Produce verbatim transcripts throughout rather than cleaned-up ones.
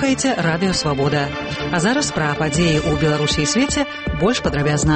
слухаеце Радыё Свабода. А зараз пра падзеі ў Беларусі і свеце больш падрабязна.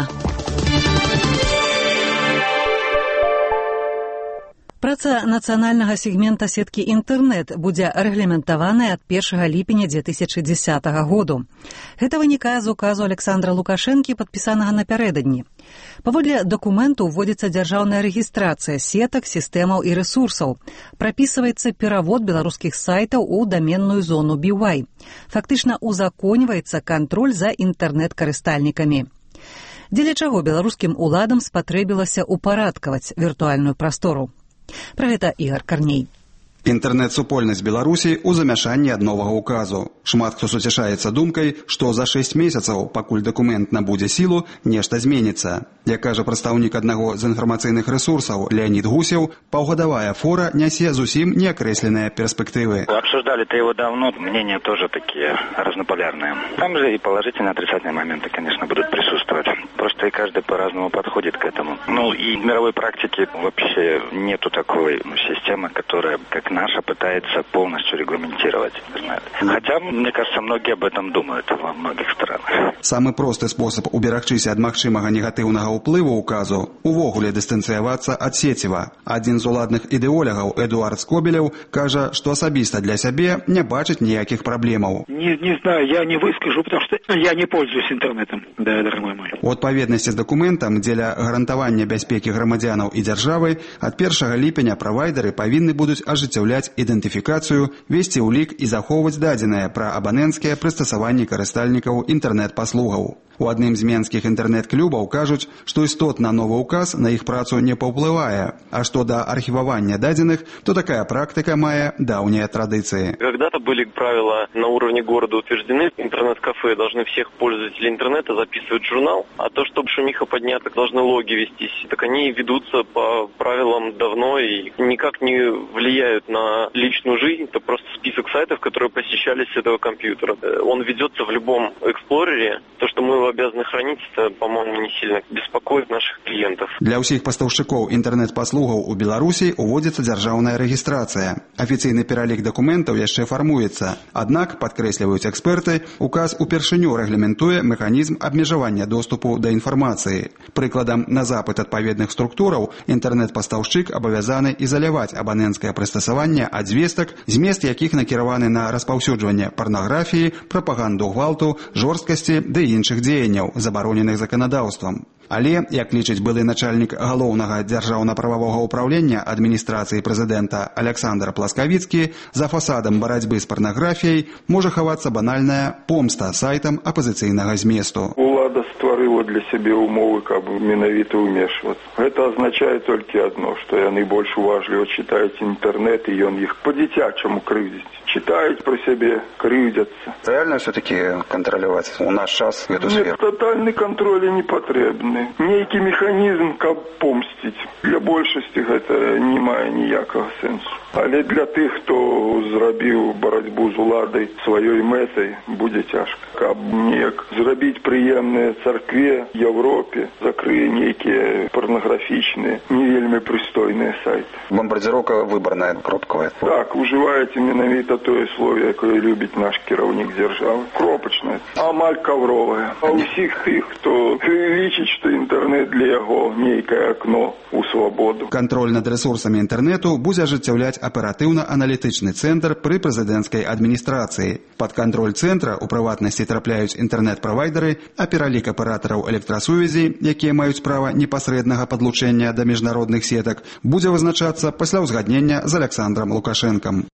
Праца нацыянальнага сегмента сеткі інтэрнэт будзе рэгламентаваная ад першага ліпеня дзве тысячы дзесятага году. Гэта вынікае з указу Александра Лукашэнкі, падпісанага напярэдадні. Паводле дакументу ўводзіцца дзяржаўная рэгістрацыя сетак, сістэмаў і рэсурсаў. Прапісваецца перавод беларускіх сайтаў у даменную зону би вай. Фактычна узаконьваецца кантроль за інтэрнэт-карыстальнікамі. Дзеля чаго беларускім уладам спатрэбілася ўпарадкаваць віртуальную прастору. Пра гэта Ігар Карней. Інтэрнэт-супольнасць Беларусі ў замяшанні ад новага ўказу. Шмат хто суцяшаецца думкай, што за шэсць месяцаў, пакуль дакумент набудзе сілу, нешта зменіцца. Як кажа прадстаўнік аднаго з інфармацыйных рэсурсаў Леонид Гусев, паўгадавая фора нясе зусім неакрэсленыя перспектывы. Обсуждали-то его давно, мнения тоже такие разнополярные. Там же и положительные, и отрицательные моменты, конечно, будут присутствовать. Просто и каждый по-разному подходит к этому. Ну и в мировой практике вообще нету такой ну, системы, которая, как наша, пытается полностью регламентировать интернет. Хотя, мне кажется, многие об этом думают во многих странах. Самы просты спосаб уберагчыся ад магчымага негатыўнага ўплыву ўказу увогуле дыстанцыявацца ад сеціва. Адзін з уладных ідэолягаў Эдуард Скобелев кажа, што асабіста для сябе не бачыць ніякіх праблемаў. Не, не знаю, я не выскажу, потому что я не пользуюсь интернетом, да, дорогой мой. У адпаведнасці з дакументам дзеля гарантавання бяспекі грамадзянаў і дзяржавы ад першага ліпеня правайдеры павінны будуць ажыццяўляць ідэнтыфікацыю, весці ўлік і захоўваць дадзеныя пра абанэнцкія прыстасаванні карыстальнікаў інтэрнэт-паслугаў. У адным з менскіх інтэрнэт-клубаў кажуць, што істотна новы ўказ на іх працу не паўплывае. А што да архівавання дадзеных, то такая практыка мае даўнія традыцыі. Когда-то были правила на уровне города утверждены, интернет-кафе должны всех пользователей интернета записывать в журнал, а то, чтобы шумиха поднята, должны логи вестись. Так они ведутся по правилам давно и никак не влияют на личную жизнь. Это просто список сайтов, которые посещались с этого компьютера. Он ведется в любом эксплорере. То, что мы обязаны хранить, это, по-моему, не сильно беспокоит наших клиентов. Для ўсіх пастаўшчыкоў інтэрнэт-паслугаў у Беларусі ўводзіцца дзяржаўная рэгістрацыя. Афіцыйны пералік дакументаў яшчэ фармуецца. Аднак, падкрэсліваюць эксперты, указ упершыню рэгламентуе механізм абмежавання доступу да інфармацыі. Прыкладам, на запыт адпаведных структураў інтэрнэт-пастаўшчык абавязаны ізаляваць абанэнцкае прыстасаванне ад звестак, змест якіх накіраваны на распаўсюджванне парнаграфіі, прапаганду гвалту, жорсткасці ды іншых дзеянняў, забароненых заканадаўствам. Але, як лічыць былы начальнік галоўнага дзяржаўна-прававога ўпраўлення адміністрацыі прэзідэнта Александр Пласкавіцкі, за фасадам барацьбы з парнаграфіяй можа хавацца банальная помста сайтам апазіцыйнага зместу. Улада стварыла для сябе умовы, каб менавіта ўмешвацца. Гэта азначае толькі адно, што яны больш уважліва чытаюць інтэрнэт і ён іх па-дзіцячаму крыўдзіць. Читают про себя, крывдятся. Реально все-таки контролировать у нас час эту сферу? Нет, тотальный контроль не потребны. Некий механизм, как помстить. Для большасці это не мае ніякага сенсу. Але для тых, хто зрабіў барацьбу з уладай сваёй мэтай, будзе цяжка. Каб неяк зрабіць прыемнае царкве, Европе, закрые нейкія порнографічныя, не вельмі прыстойныя сайты. Бомбардировка выборная, кропковая. Так, уживаете менавіта тое слове, якое любіць наш кіраўнік дзяржавы. Кропачнае, амаль кавровае. А ўсіх тых, хто лічыць, што інтэрнэт для яго нейкае акно ў свабоду. Кантроль над рэсурсамі інтэрнэту будзе ажыццяўляць аператыўна-аналітычны цэнтр пры прэзідэнцкай адміністрацыі. Пад кантроль цэнтра у прыватнасці трапляюць інтэрнэт-правайдеры, а пералік аператараў электрасувязі, якія маюць права непасрэднага падлучэння да міжнародных сетак, будзе вызначацца пасля ўзгаднення з Александром Лукашэнкам.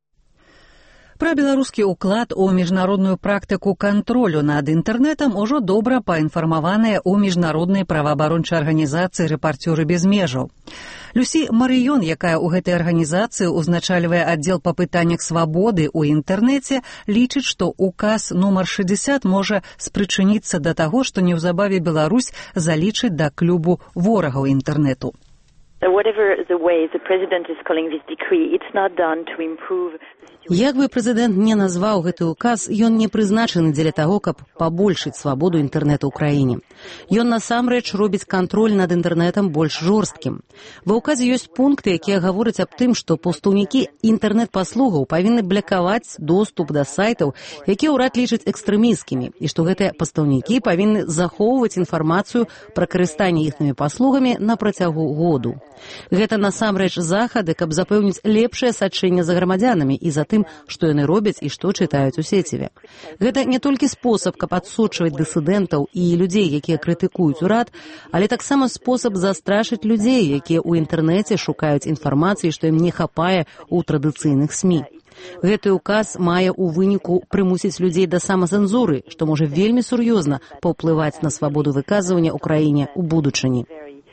Пра беларускі ўклад у міжнародную практыку кантролю над інтэрнэтам ужо добра паінфармаваныя ў міжнароднай праваабарончай арганізацыі «Рэпарцёры без межаў». Люсі Марыён, якая ў гэтай арганізацыі ўзначальвае аддзел па пытаннях свабоды ў інтэрнэце, лічыць, што указ нумар шэсцьдзесят можа спрычыніцца да таго, што неўзабаве Беларусь залічыць да клубу ворагаў інтэрнэту. Whatever the way the president is calling this decree, it's not done to improve. Як бы прэзідэнт не назваў гэты указ, ён не прызначаны дзеля таго, каб пабольшыць свабоду інтэрнэту ў краіне. Ён насамрэч робіць кантроль над інтэрнэтам больш жорсткім. Ва ўказе ёсць пункты, якія гавораць аб тым, што пастаўнікі інтэрнэт-паслугаў павінны блакаваць доступ да сайтаў, якія ўрад лічыць экстрэмісцкімі, і што гэтыя пастаўнікі павінны захоўваць інфармацыю пра карыстанне іхнымі паслугамі на працягу году. Гэта насамрэч захады, каб запэўніць лепшае сачэнне за грамадзянамі і за тым, што яны робяць і што чытаюць у сеціве. Гэта не толькі спосаб, каб адсочваць дысідэнтаў і людзей, якія крытыкуюць урад, але таксама спосаб застрашыць людзей, якія ў інтэрнэце шукаюць інфармацыі, што ім не хапае ў традыцыйных СМІ. Гэты ўказ мае ў выніку прымусіць людзей да самацэнзуры, што можа вельмі сур'ёзна паўплываць на свабоду выказвання ў краіне ў будучыні.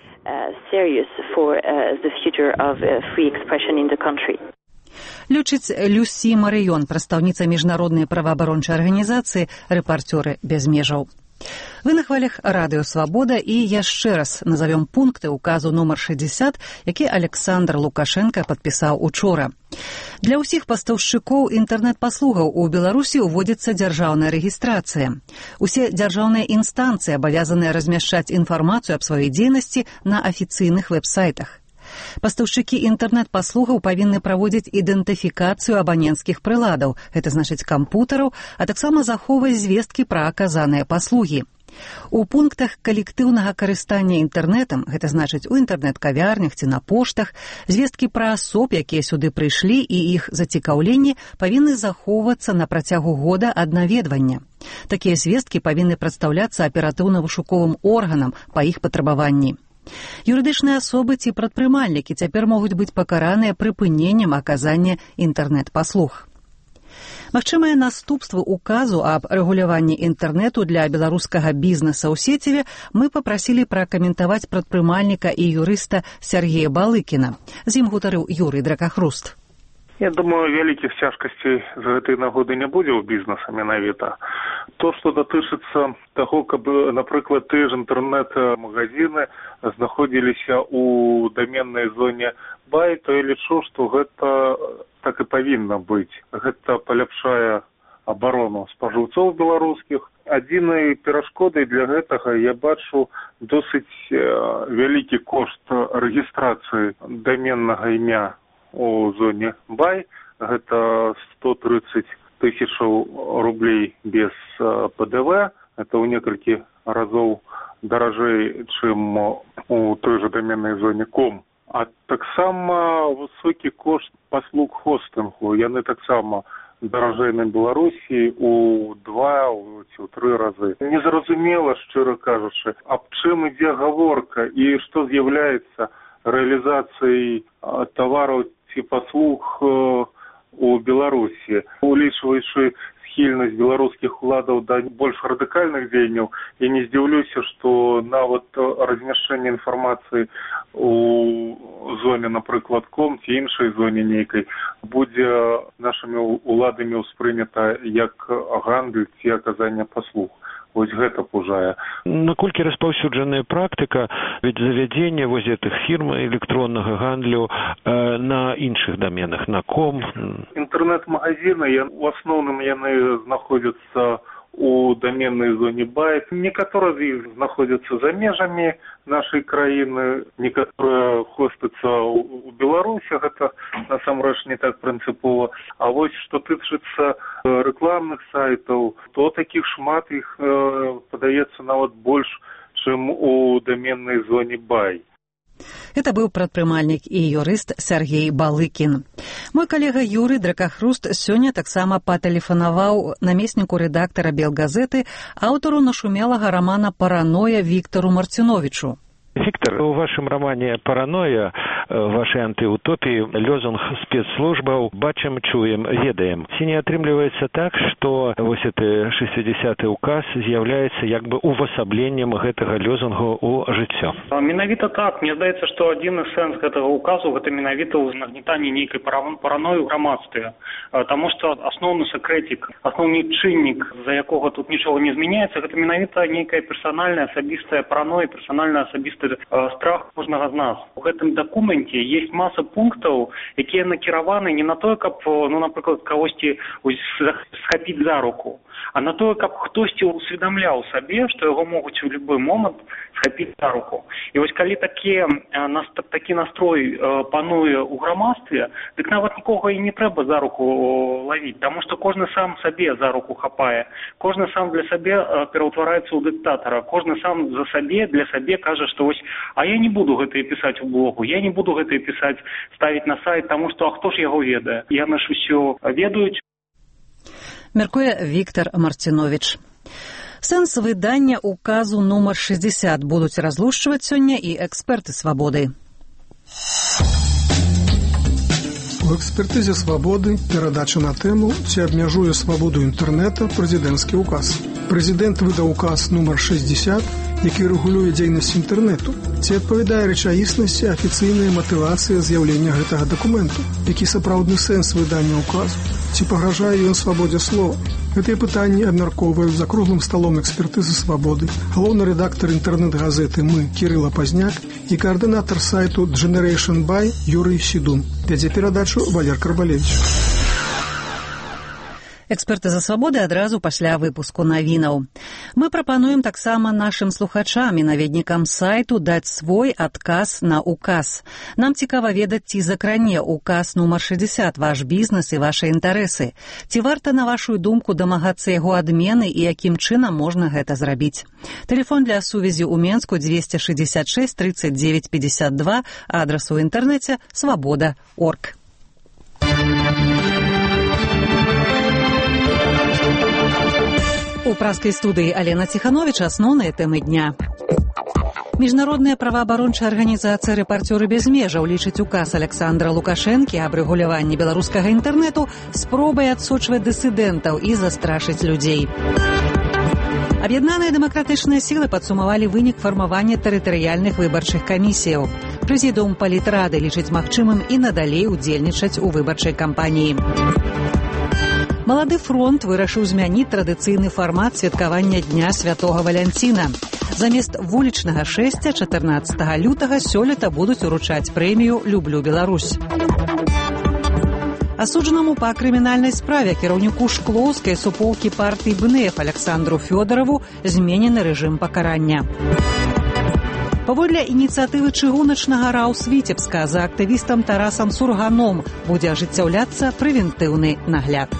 Лічыць Люсі Марыён, прадстаўніца міжнароднай праваабарончай арганізацыі «Рэпарцёры без межаў». Вы на хвалях радыё «Свабода» і яшчэ раз назовем пункты указу нумар шэсцьдзесят, які Александр Лукашенко падпісаў учора. Для ўсіх пастаўшчыкоў інтэрнэт-паслугаў у Беларусі ўводзіцца дзяржаўная рэгістрацыя. Усе дзяржаўныя інстанцыі абавязаныя размяшчаць інфармацыю аб сваёй дзейнасці на афіцыйных вэб-сайтах. Пастаўшчыкі інтэрнэт-паслугаў павінны праводзіць ідэнтыфікацыю абаненцкіх прыладаў, гэта значыць кампутараў, а таксама захоўваць звесткі пра аказаныя паслугі. У пунктах калектыўнага карыстання інтэрнэтам, гэта значыць у інтэрнэт-кавярнях ці на поштах, звесткі пра асоб, якія сюды прыйшлі і іх зацікаўленні павінны захоўвацца на працягу года ад наведвання. Такія звесткі павінны прадстаўляцца аператыўна-вышуковым органам па іх патрабаванні. Юрыдычныя асобы ці прадпрымальнікі цяпер могуць быць пакараныя прыпыненнем аказання інтэрнэт-паслуг. Магчымыя наступствы указу аб рэгуляванні інтэрнэту для беларускага бізнеса ў сеціве мы папрасілі пракаментаваць прадпрымальніка і юрыста Сергея Балыкіна. З ім гутарыў Юрый Дракахруст. Я думаю, вялікіх цяжкасцей з гэтай нагоды не будзе ў бізнеса менавіта. То, што датычыцца таго, каб, напрыклад, тыя ж інтэрнэт-магазіны знаходзіліся ў даменнай зоне бай, то я лічу, што гэта так і павінна быць. Гэта паляпшае абарону спажыўцоў беларускіх. Адзінай перашкодай для гэтага я бачу досыць вялікі кошт рэгістрацыі даменнага імя у зоне бай, гэта сто тридцать тысячаў рублей без ПДВ, это ў некалькі разоў даражэй, чым у той жа даменнай зоне ком. А таксама высокі кошт паслуг хостынгу, яны таксама даражэй на Беларусі у два ці ў тры разы. Незразумела, шчыра кажучы, аб чым ідзе гаворка і што з'яўляецца рэалізацыяй тавараў ці паслуг у Беларусі. Улічваючы схільнасць беларускіх уладаў да больш радыкальных дзеянняў, я не здзіўлюся, што нават размяшчэнне інфармацыі у зоне, напрыклад, ком ці іншай зоне нейкай будзе нашымі уладамі ўспрынята як гандаль ці аказанне паслуг. Вось гэта пужае. Наколькі распаўсюджаная практыка ведь завядзення вось гэтых фірм электроннага гандлю э, на іншых даменах, на ком? Інтэрнэт-магазіны, у асноўным яны знаходзяцца у даменнай зоне бай. Некаторыя з іх знаходзяцца за межамі нашай краіны, некаторыя хостяцца ў Беларусі, гэта насамрэч не так прынцыпова. А вось што тычыцца рэкламных сайтаў, то такіх шмат іх э, падаецца нават больш, чым у даменнай зоне бай. Это быў прадпрымальнік і юрыст Сергей Балыкін. Мой калега Юрый Дракахруст сёння таксама патэлефанаваў намесніку рэдактара Белгазеты, аўтару нашумелага рамана «Параноя» Віктару Марціновічу. Виктор, у вашем романе «Паранойя», в вашей антиутопии, лозунг спецслужбаў «Бачым, чуем, ведаем». Ці не атрымліваецца так, што вось гэты шэсцідзясяты указ з'яўляецца як бы увасабленнем гэтага лозунгу ў жыццё? Менавіта так. Мне здаецца, што адзіны сэнс гэтага указу гэта менавіта ўзнагнетанне нейкай параноі ў грамадстве. Таму што асноўны сакрэцік, асноўны чыннік, за якога тут нічога не змяняецца, гэта менавіта нейкая персанальная асабістая параноя, персанальная асабістая страх кожнага з нас. У гэтым дакуменце есть маса пунктаў, якія накіраваны не на тое, каб, ну, напрыклад, кагосьці схапіць за руку, а на тое, каб хтосьці усведамляў сабе, што яго могуць у любы момант схапіць за руку. І вось калі такі, такі настрой пануе ў грамадстве, дык нават нікога і не трэба за руку лавіць, таму што кожны сам сабе за руку хапае, кожны сам для сабе пераўтвараецца ў дыктатара, кожны сам за сабе, для сабе кажа, што вось, а я не буду гэтае пісаць у блогу, я не буду гэтае пісаць, ставіць на сайт, таму што а хто ж яго ведае? Яны ж усё ведаюць. Мяркуе Віктор Марціновіч. Сэнс выдання указу нумар шэсцьдзесят будуць разлушчваць сёння і эксперты «Свабоды». У экспертызе «Свабоды» перадача на тэму, ці абмяжуе свабоду інтэрнэта прэзідэнцкі ўказ. Прэзідэнт выдаў указ нумар шэсцьдзесят, які рэгулюе дзейнасць інтэрнэту. Ці адпавядае рэчаіснасці афіцыйная матывацыя з'яўлення гэтага дакументу? Які сапраўдны сэнс выдання ўказу? Ці пагражае ён свабодзе слова? Гэтыя пытанні абмяркоўваюць за круглым сталом экспертызы «Свабоды» галоўны рэдактар інтэрнэт-газеты «Мы» Кірыла Пазняк і каардынатар сайту Generation Buy Юрый Сідун. Вядзе перадачу Валер Карбалевич. Эксперты за свабоды адразу пасля выпуску навінаў. Мы прапануем таксама нашым слухачам і наведнікам сайту даць свой адказ на указ. Нам цікава ведаць, ці закране указ нумар шэсцьдзесят ваш бізнес і вашы інтарэсы. Ці варта, на вашу думку, дамагацца яго адмены і якім чынам можна гэта зрабіць. Тэлефон для сувязі ў Менску дзвесце шэсцьдзесят шэсць тридцать девять пятьдесят два, адрас у інтэрнэце свабода точка орг. У праскай студыі Алена Ціхановіч асноўныя тэмы дня. Міжнародная праваабарончая арганізацыя «Рэпарцёры без межаў» лічыць указ Александра Лукашэнкі аб рэгуляванні беларускага інтэрнэту спробай адсочваць дысідэнтаў і застрашыць людзей. Аб'яднаныя дэмакратычныя сілы падсумавалі вынік фармавання тэрытарыяльных выбарчых камісіяў. Прэзідыум палітрады лічыць магчымым і надалей удзельнічаць у выбарчай кампаніі. Малады фронт вырашыў змяніць традыцыйны фармат святкавання Дня Святога Валянціна. Замест вулічнага шэсця чатырнаццатага лютага сёлета будуць уручаць прэмію «Люблю Беларусь». Асуджанаму па крымінальнай справе кіраўніку шклоўскай суполкі партыі БНФ Александру Фёдарову зменены рэжым пакарання. Паводле ініцыятывы чыгуначнага РАУС Віцебска за актывістам Тарасам Сурганом будзе ажыццяўляцца прэвентыўны нагляд.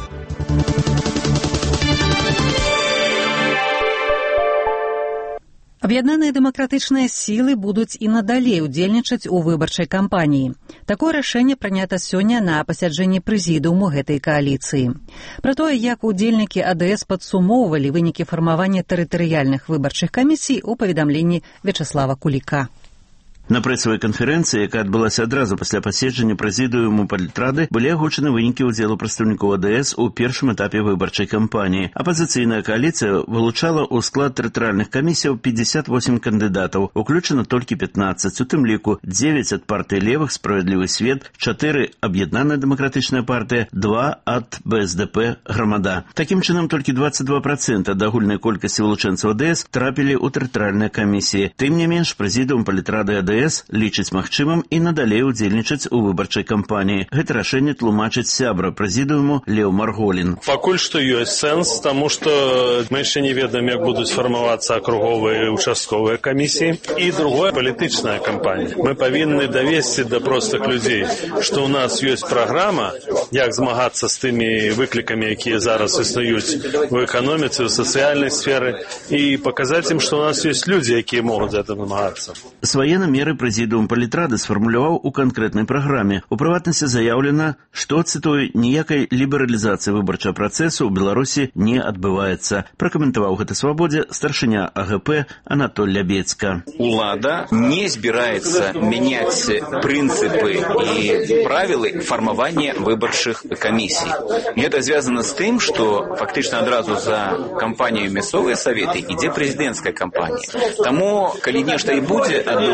Аб'яднаныя дэмакратычныя сілы будуць і надалей удзельнічаць у выбарчай кампаніі. Такое рашэнне прынята сёння на пасяджэнні прэзідыуму гэтай кааліцыі. Пра тое, як удзельнікі АДС падсумоўвалі вынікі фармавання тэрытарыяльных выбарчых камісій у паведамленні Вячаслава Куліка. На прэсавай канферэнцыі, якая адбылася адразу пасля паседжання прэзідыуму палітрады, былі агучаны вынікі ўдзелу прадстаўнікоў АДС у першым этапе выбарчай кампаніі. Апазіцыйная кааліцыя вылучала ў склад тэрытарыяльных камісіяў пятьдесят восемь кандыдатаў, уключана толькі пятнадцать, у тым ліку девять ад партыі левых «Справядлівы свет», чатыры аб'яднаная дэмакратычная партыя, два ад БСДП «Грамада». Такім чынам, толькі двадцать два процента ад агульнай колькасці вылучэнцаў АДС трапілі ў тэрытарыяльныя камісіі. Тым не менш, прэзідыум палітрады АДС лічыць магчымым і надалей удзельнічаць у выбарчай кампаніі. Гэта рашэнне тлумачыць сябра прэзідыуму Леў Марголін. Пакуль што ёсць сэнс, таму што мы яшчэ не ведаем, як будуць фармавацца акруговыя і участковыя камісіі. І другое, палітычная кампанія. Мы павінны давесці да простых людзей, што ў нас ёсць праграма, як змагацца з тымі выклікамі, якія зараз існуюць у эканоміцы, у сацыяльнай сферы, і паказаць ім, што ў нас ёсць людзі, якія могуць за гэта намагацца. Свае намеры прэзідыум палітрады сфармуляваў у канкрэтнай праграме. У прыватнасці заяўлена, што, цытую, ніякай лібералізацыі выбарчага працэсу ў Беларусі не адбываецца. Пракаментаваў гэта «Свабодзе» старшыня АГП Анатоль Лябецка. Улада не збіраецца мяняць прынцыпы і правілы фармавання выбарчых камісій. Гэта звязана з тым, што фактычна адразу за кампанію мясцовыя саветы ідзе прэзідэнцкая кампанія. Таму, калі нешта і будзе адбывацца, то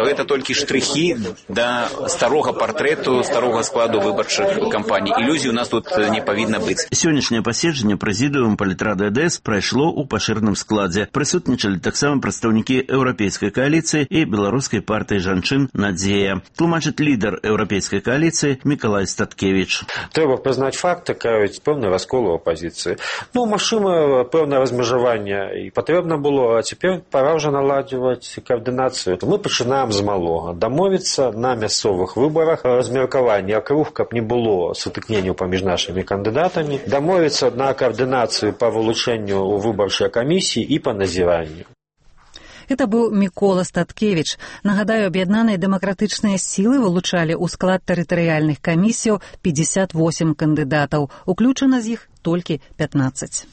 то это толькі штрихі да старога партрэту, старога складу выбарчых кампаній. Ілюзій у нас тут не павінна быць. Сённяшняе паседжанне прэзідыум палітрады АДС прайшло ў пашыраным складзе. Прысутнічалі таксама прадстаўнікі еўрапейскай кааліцыі і беларускай партыі жанчын «Надзея». Тлумачыць лідар еўрапейскай кааліцыі Мікалай Статкевіч. Трэба прызнаць факт, такая пэўна раскол у апазіцыі. Ну, магчыма, пэўнае размежаванне і патрэбна было, а цяпер пора ўжо наладжваць каардынацыю. Мы пачынаем з малога. Дамовіцца на мясцовых выбарах, размеркаванне акруг, каб не было сутыкненняў паміж нашымі кандыдатамі, дамовіцца на каардынацыю па вылучэнню ў выбарчай камісіі і па назіранню. Это быў Мікола Статкевіч. Нагадаю, аб'яднаныя дэмакратычныя сілы вылучалі ў склад тэрытарыяльных камісіяў пятьдесят восемь кандыдатаў. Уключана з іх толькі пятнадцать.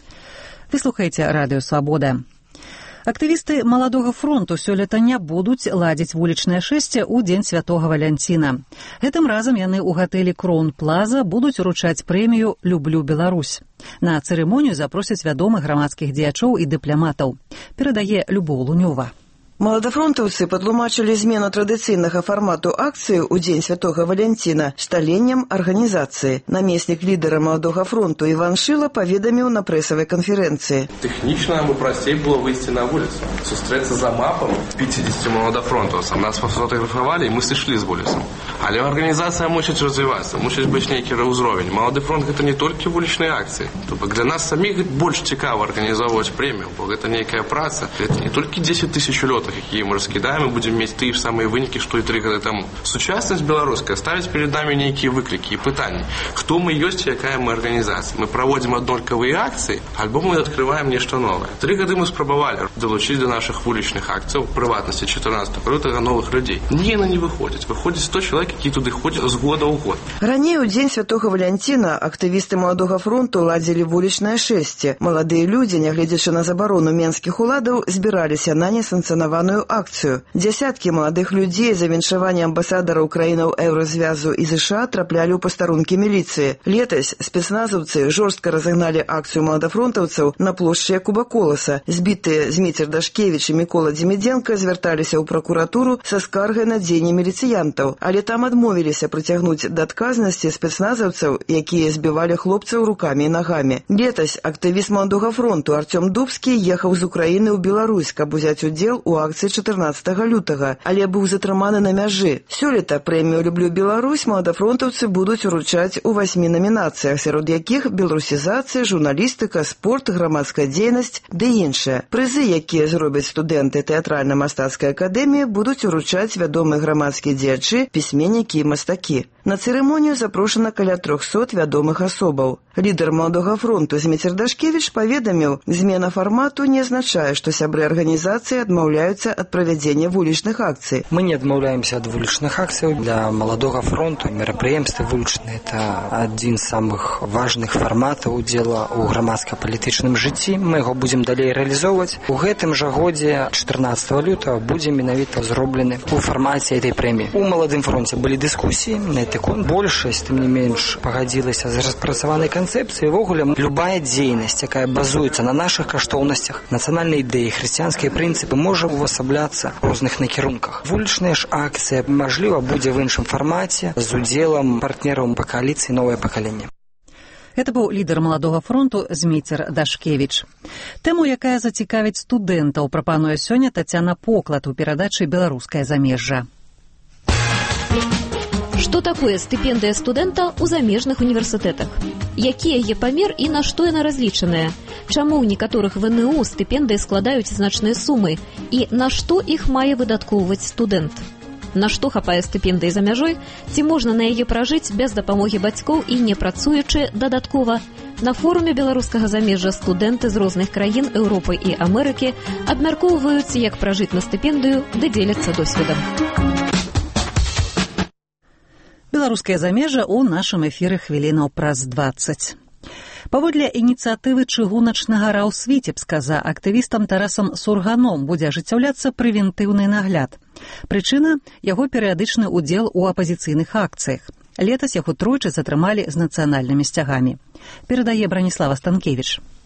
Вы слухаеце радыё «Свабода». Актывісты Маладога фронту сёлета не будуць ладзіць вулічнае шэсце ў дзень святога Валянціна. Гэтым разам яны ў гатэлі «Кроун Плаза» будуць уручаць прэмію «Люблю Беларусь». На цырымонію запросяць вядомых грамадскіх дзеячоў і дыпламатаў. Перадае Любоў Лунёва. Маладафронтаўцы патлумачылі змену традыцыйнага фармату акцыі ў дзень святога Валянціна сталеннем арганізацыі. Намеснік лідара Маладога фронту Іван Шыла паведаміў на прэсавай канферэнцыі. Тэхнічна яму прасцей было выйсці на вуліцу, сустрэцца за мапам пятьдесят маладафронтаўцаў. Нас фотаграфавалі, і мы сышлі з вуліцам. Але арганізацыя мусіць развівацца, мусіць быць нейкі ўзровень. Малады фронт гэта не толькі вулічныя акцыі. То бок для нас саміх больш цікава арганізоўваць прэмію, бо гэта нейкая праца. Гэта не толькі дзесяць тысяч лётах, якія мы раскідаем, і будзем мець тыя ж самыя вынікі, што і тры гады таму. Сучаснасць беларуская ставіць перед намі нейкія выклікі і пытанні. Хто мы ёсць, якая мы арганізацыя? Мы праводзім аднолькавыя акцыі, альбо мы адкрываем нешта новае. Тры гады мы спрабавалі далучыць да нашых вулічных акцыяў, у прыватнасці чатырнаццатага лютага новых людзей. Не, яны не выходзяць. Выходзіць сто чалавек, які туды ходзяць з года ў год. Раней у дзень святога Валянціна актывісты Маладога фронту ладзілі вулічнае шэсце. Маладыя людзі, нягледзячы на забарону менскіх уладаў, збіраліся на несанкцыянаваную акцыю. Дзясяткі маладых людзей за віншаванне амбасадараў краінаў Еўразвязу і ЗША траплялі ў пастарункі міліцыі. Летась спецназаўцы жорстка разагналі акцыю маладафронтаўцаў на плошчы Якуба Коласа. Збітыя Зміцер Дашкевіч і Мікола Дзімідзенка звярталіся ў пракуратуру са скаргай на дзеянні міліцыянтаў, але там адмовіліся прыцягнуць да адказнасці спецназаўцаў, якія збівалі хлопцаў рукамі і нагамі. Летась актывіст Маладога фронту Артём Дубскі ехаў з Украіны ў Беларусь, каб узяць удзел у акцыі чатырнаццатага лютага, але быў затрыманы на мяжы. Сёлета прэмію «Люблю Беларусь» маладафронтаўцы будуць уручаць у васьмі намінацыях, сярод якіх беларусізацыя, журналістыка, спорт, грамадская дзейнасць ды іншыя. Прызы, якія зробяць студэнты тэатральна-мастацкай акадэміі, будуць уручаць вядомыя грамадскія дзеячы, пісьменнікі і мастакі. На цырымонію запрошана каля трохсот вядомых асобаў. Лідар Маладога фронту Зміцер Дашкевіч паведаміў, змена фармату не азначае, што сябры арганізацыі адмаўляюцца ад правядзення вулічных акцый. Мы не адмаўляемся ад вулічных акцый. Для Маладога фронту мерапрыемствы вулічныя – это адзін з самых важных фарматаў удзела ў грамадска-палітычным жыцці. Мы яго будзем далей рэалізоўваць. У гэтым жа годзе чатырнаццатага лютага будзе менавіта зроблены у фармаце этой прэміі. У Маладым фронце былі дыскусіі на гэты конт. Большасць, тым не менш, пагадзілася з распрацаванай канцэпцыяй. Увогуле, любая дзейнасць, якая базуецца на нашых каштоўнасцях, нацыянальнай ідэі, хрысціянскія прынцыпы, можа увасабляцца ў розных накірунках. Вулічная ж акцыя, мажліва, будзе в іншым фармаце з удзелам партнераў па кааліцыі «Новае пакаленне». Это быў лідар Маладога фронту Зміцер Дашкевіч. Тэму, якая зацікавіць студэнтаў, прапануе сёння Тацяна Поклад у перадачы «Беларускае замежжа». Што такое стыпендыя студэнта ў замежных універсітэтах? Які яе памер і на што яна разлічаная? Чаму ў некаторых ВНУ стыпендыі складаюць значныя сумы? І на што іх мае выдаткоўваць студэнт? На што хапае стыпендыі за мяжой? Ці можна на яе пражыць без дапамогі бацькоў і не працуючы дадаткова? На форуме беларускага замежжа студэнты з розных краін Еўропы і Амерыкі абмяркоўваюць, як пражыць на стыпендыю, ды дзеляцца досведам. Беларускае замежжа ў нашым эфіры хвілінаў праз дваццаць. Паводле ініцыятывы чыгуначнага РАУС Віцебска за актывістам Тарасам Сурганом будзе ажыццяўляцца прэвентыўны нагляд. Прычына – яго перыядычны ўдзел у апазіцыйных акцыях. Летась яго тройчы затрымалі з нацыянальнымі сцягамі. Перадае Браніслава Станкевіч.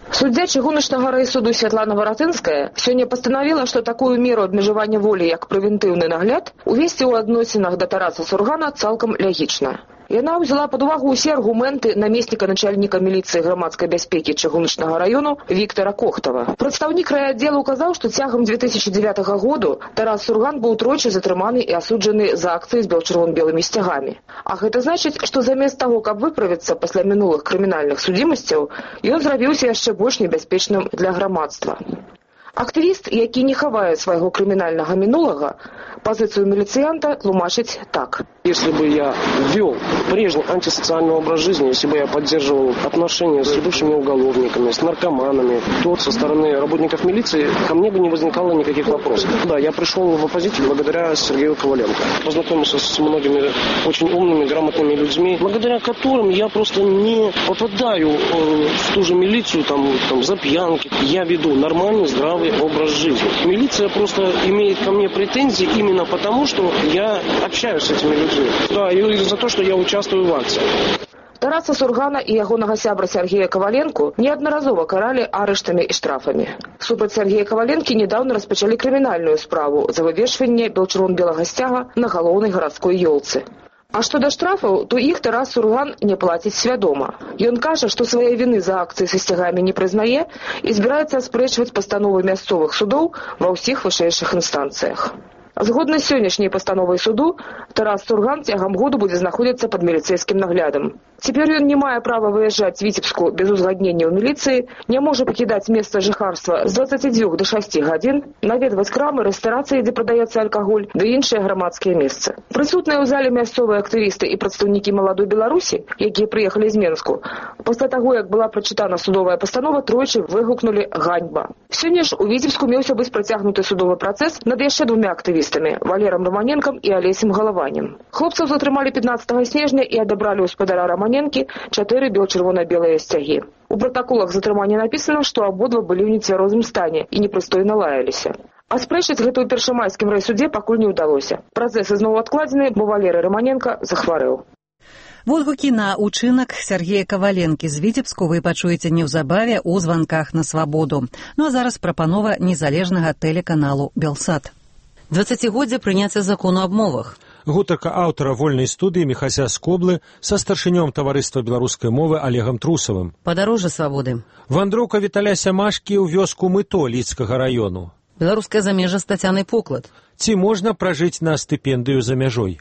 Суддзя чыгуначнага райсуду Святлана Варатынская сёння пастанавіла, што такую меру абмежавання волі, як прэвентыўны нагляд, увесці ў адносінах да Тараса Сургана цалкам лягічна. Яна ўзяла пад увагу ўсе аргументы намесніка начальніка міліцыі грамадскай бяспекі чыгуначнага раёну Віктара Кохтава. Прадстаўнік райаддзела указаў, што цягам две тысячи дзевятага году Тарас Сурган быў тройчы затрыманы і асуджаны за акцыі з белчырвон-белымі сцягамі. А гэта значыць, што замест таго, каб выправіцца пасля мінулых крымінальных судзімасцяў, ён зрабіўся яшчэ больш небяспечным для грамадства. Актывіст, які не хавае свайго крымінальнага мінулага, позицию милицианта тлумачить так. Если бы я вел прежний антисоциальный образ жизни, если бы я поддерживал отношения с бывшими уголовниками, с наркоманами, то со стороны работников милиции ко мне бы не возникало никаких вопросов. Да, я пришел в оппозицию благодаря Сергею Коваленко. Познакомился с многими очень умными, грамотными людьми, благодаря которым я просто не попадаю в ту же милицию там, там, за пьянки. Я веду нормальный, здравый образ жизни. Милиция просто имеет ко мне претензии именно потому, что я общаюсь с этими людьми. Да, и за то, что я участвую в акции. Тараса Сургана і ягонага сябра Сергея Коваленко неаднаразова каралі арыштамі і штрафамі. Супраць Сергея Коваленкі недавно распачалі крымінальную справу за вывешванне белчырвон-белага сцяга на галоўнай гарадской ёлцы. А што да штрафаў, то іх Тарас Сурган не плаціць свядома. Ён кажа, што свае віны за акцыі са сцягамі не прызнае і збіраецца аспрэчваць пастановы мясцовых судоў ва ўсіх вышэйшых інстанцыях. Згодна з сённяшняй пастановай суду, Тарас Сурган цягам году будзе знаходзіцца пад міліцэйскім наглядам. Цяпер ён не мае права выязджаць з Віцебску без узгаднення ў міліцыі, не можа пакідаць месца жыхарства з дваццаці дзвюх да шасці гадзін, наведваць крамы, рэстарацыі, дзе прадаецца алкаголь, ды іншыя грамадскія месцы. Прысутныя ў зале мясцовыя актывісты і прадстаўнікі маладой Беларусі, якія прыехалі з Менску, пасля таго, як была прачытана судовая пастанова, тройчы выгукнулі ганьба. Сёння ж у Віцебску меўся быць працягнуты судовы працэс над яшчэ двумя актывістамі, Валером Романенком і Алесем Галаванем. Хлопцаў затрымалі пятнаццатага снежня і адабралі ў спадара Романенкі чатыры бел-чырвона-белыя сцягі. У пратаколах затрымання напісана, што абодва былі ў нецвярозым стане і непрыстойна лаяліся. А спрэчыць гэта ў першамайскім райсудзе пакуль не ўдалося. Працэс ізноў адкладзены, бо Валерый Романенко захварэў. Водгукі на учынак Сергея Коваленкі з Віцебску вы пачуеце неўзабаве ў званках на свабоду. Ну а зараз прапанова незалежнага тэлеканалу «Белсат». дваццацігоддзе прыняцця закону аб мовах. Гутарка аўтара вольнай студыі Міхася Скоблы са старшынём таварыства беларускай мовы Олегам Трусавым. Падарожжа свабоды. Вандроўка Віталя Сямашкі ў вёску Мыто Лідскага раёну. Беларускае замежжа з Тацянай Поклад. Ці можна пражыць на стыпендыю за мяжой?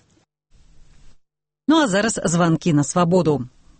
Ну а зараз званкі на свабоду.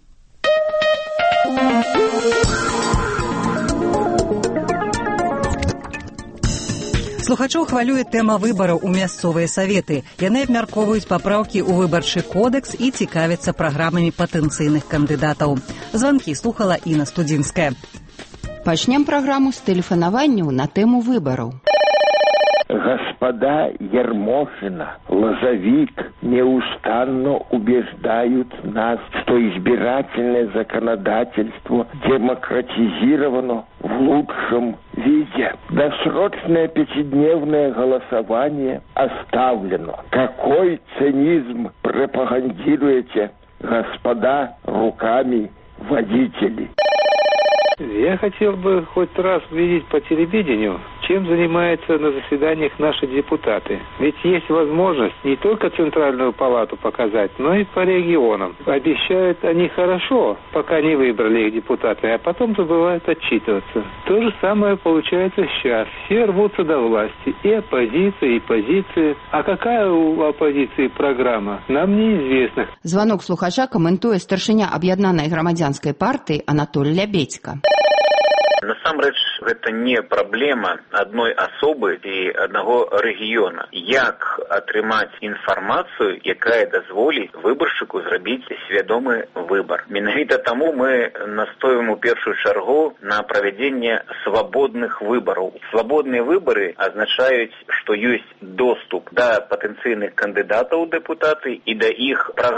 Слухачоў хвалюе тэма выбараў у мясцовыя саветы. Яны абмяркоўваюць папраўкі ў выбарчы кодэкс і цікавяцца праграмамі патэнцыйных кандыдатаў. Званкі слухала Інна Студзінская. Пачнем праграму з тэлефанаванняў на тэму выбараў. Господа Ермошина, Лозовик неустанно убеждают нас, что избирательное законодательство демократизировано в лучшем виде. Досрочное пятидневное голосование оставлено. Какой цинизм пропагандируете, господа, руками водителей? Я хотел бы хоть раз увидеть по телевидению, чем занимаются на заседаниях наши депутаты. Ведь есть возможность не только Центральную палату показать, но и по регионам. Обещают они хорошо, пока не выбрали их депутаты, а потом забывают отчитываться. То же самое получается сейчас. Все рвутся до власти. И оппозиция, и позиция. А какая у оппозиции программа, нам неизвестно. Звонок слухача каментуе старшыня аб'яднанай грамадзянскай партыі Анатоль Лябедзька. Насамрэч, гэта не праблема адной асобы і аднаго рэгіёна. Як атрымаць інфармацыю, якая дазволіць выбаршчыку зрабіць свядомы выбар. Менавіта таму мы настойваем у першую чаргу на правядзенне свабодных выбараў. Свабодныя выбары азначаюць, што ёсць доступ да патэнцыйных кандыдатаў у дэпутаты і да іх праграм.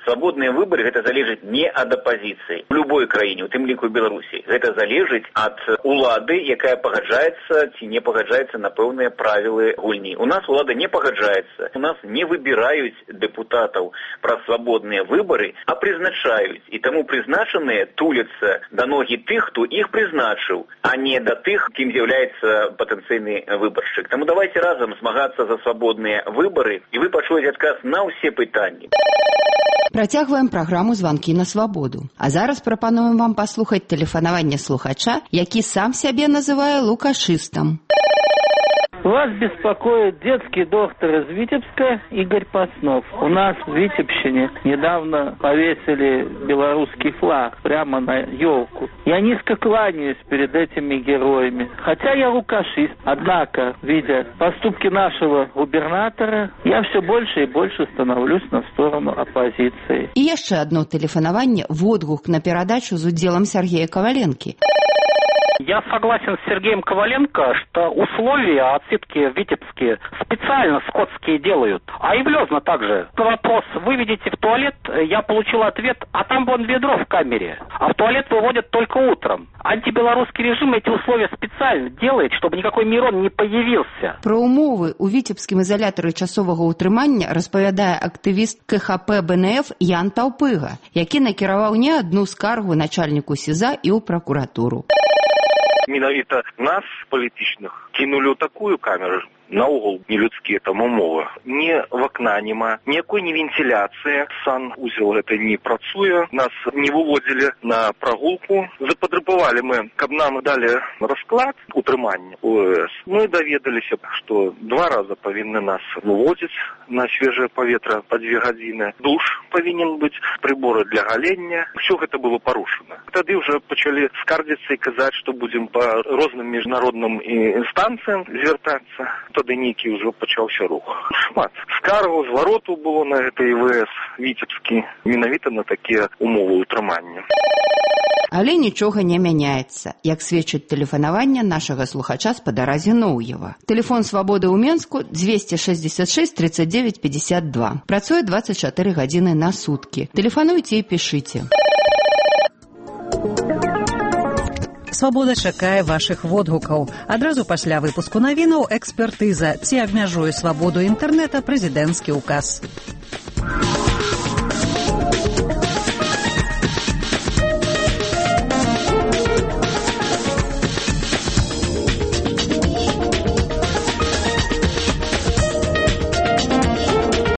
Свабодныя выбары гэта залежыць не ад апазіцыі. У любой краіне, у тым ліку Беларусі. Гэта залежыць ад улады, якая пагаджаецца ці не пагаджаецца на пэўныя правілы гульні. У нас улада не пагаджаецца. У нас не выбіраюць дэпутатаў праз свабодныя выбары, а прызначаюць. І таму прызначаныя туляцца да ногі тых, хто іх прызначыў, а не да тых, кім з'яўляецца патэнцыйны выбаршчык. Таму давайте разам змагацца за свабодныя выбары, і вы пачуеце адказ на ўсе пытанні. Працягваем праграму «Званкі на свабоду». А зараз прапануем вам паслухаць тэлефанаванне слухача, які сам сябе называе лукашыстам. Вас беспокоит детский доктор из Витебска Игорь Паснов. У нас в Витебщине недавно повесили белорусский флаг прямо на елку. Я низко кланяюсь перед этими героями. Хотя я лукашист, однако, видя поступки нашего губернатора, я все больше и больше становлюсь на сторону оппозиции. И еще одно телефонаванне водгук на передачу з удзелам Сергея Коваленки. Я согласен с Сергеем Коваленко, что условия отсидки в Витебске специально скотские делают. А и в Лёзно также. На вопрос, вы видите в туалет, я получил ответ, а там вон ведро в камере. А в туалет выводят только утром. Антибелорусский режим эти условия специально делает, чтобы никакой Мирон не появился. Про умовы у віцебскім ізалятары часовага ўтрымання распавядае актывіст ка ха пэ бэ эн эф Ян Таўпыга, які накіраваў не адну скаргу начальніку СІЗА і ў пракуратуру. Менавіта нас, палітычных, кінулі ў такую камеру, наогул нелюдскія там умовы. Ні вакна няма, ніякой не вентиляцыі, санузел гэта не працуе, нас не выводзілі на прагулку. Запатрабавалі мы, каб нам далі расклад утрымання у ОС. Мы даведаліся, што два раза павінны нас выводзіць на свежае паветра па две гадзіны. Душ павінен быць, приборы для галення. Все гэта было парушана. Тады ўжо пачалі скардзіцца і казаць, што будзем па розным міжнародным інстанцыям звяртацца. Тады нейкі ўжо пачаўся рух. Шмат скаргаў, звароту было на гэтай ВС Віцебскі, менавіта на такія умовы ўтрымання. Але нічога не мяняецца, як сведчыць тэлефанаванне нашага слухача спадара Зіноўева. Тэлефон свабоды ў Менску двести шестьдесят шесть тридцать девять пятьдесят два. Працуе двадцать четыре гадзіны на суткі. Тэлефануйце і пішыце. Свабода чакае вашых водгукаў. Адразу пасля выпуску навінаў экспертыза, ці абмяжуе свабоду інтэрнэта прэзідэнцкі ўказ.